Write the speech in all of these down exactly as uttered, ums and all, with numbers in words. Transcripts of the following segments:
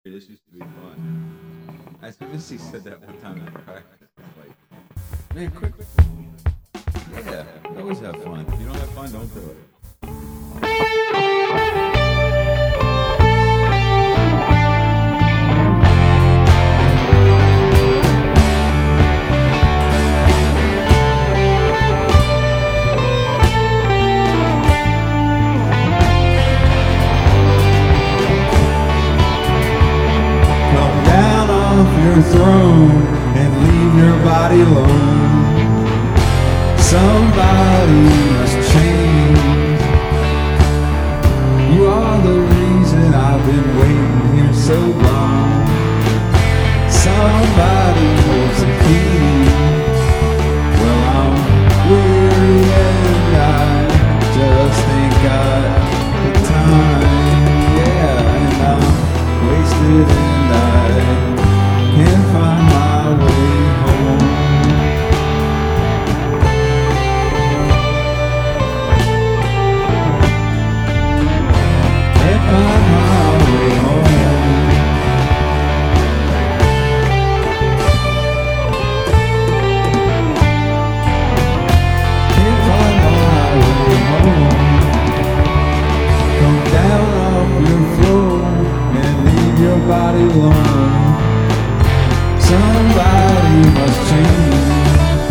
This used to be fun. As soon as he said that one time in practice, I was like, man, quick. Yeah, always have fun. If you don't have fun, don't do it. Your throne and leave your body alone. Somebody must change. You are the reason I've been waiting here so long. Somebody holds the key. Well, I'm weary and I just ain't got the time. Yeah, and I'm wasted and I can't find my way home. Can't find my way home. Can't find my way home. Come down off your floor and leave your body alone. Somebody must change.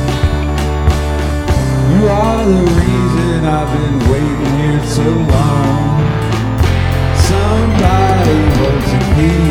You are the reason I've been waiting here so long. Somebody holds the key.